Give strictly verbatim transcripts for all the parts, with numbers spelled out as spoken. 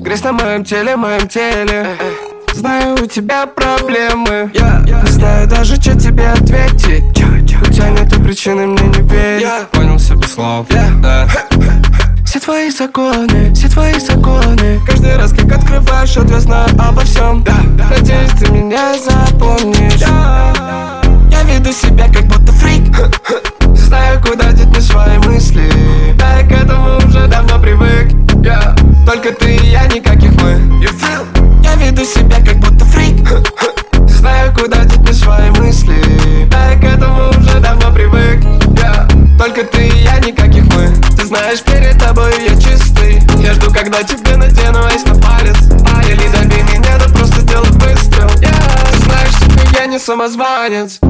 Грязь на моем теле, моем теле. Знаю, у тебя проблемы. Знаю даже, что тебе ответить. У тебя нету причины мне не верить. Понял все без слов, да. Все твои законы, все твои законы. Каждый раз, как открываешь рот, я знаю обо всем. Надеюсь, ты меня запомнишь. Я веду себя, как будто фрик. Знаю, куда деть мне свои мысли. Да, я к этому уже давно привык. Yeah. Только ты и я, никаких мы. You feel? Я веду себя, как будто фрик. Знаю, куда деть мне свои мысли. Да, я к этому уже давно привык. Yeah. Только ты и я, никаких мы. Ты знаешь, перед тобой я чистый. Я жду, когда тебе надену айс на палец. А или доби меня, да просто делай выстрел. Yeah. Ты знаешь, что я не самозванец.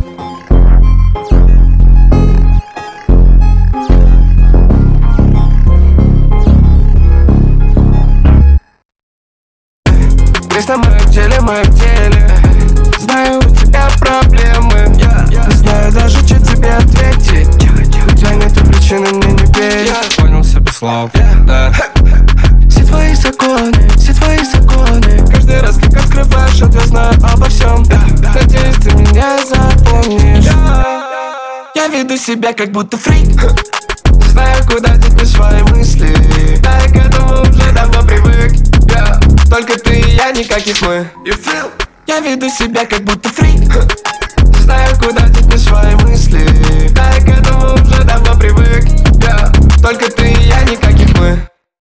Грязь на моем теле, моем теле. Знаю, у тебя проблемы. Знаю даже, что тебе ответить. У тебя нету причины мне не верить. Понял все без слов, да. Все твои законы, все твои законы. Каждый раз, как открываешь рот, я знаю обо всем. Надеюсь, ты меня запомнишь. Я веду себя, как будто фрик. Знаю, куда деть мне свои мысли. Да, я к этому уже давно привык. Yeah. Только ты и я, никаких мы. You feel? Я веду себя, как будто фрик. Знаю, куда деть мне свои мысли. Да, я к этому уже давно привык. Yeah. Только ты и я, никаких мы.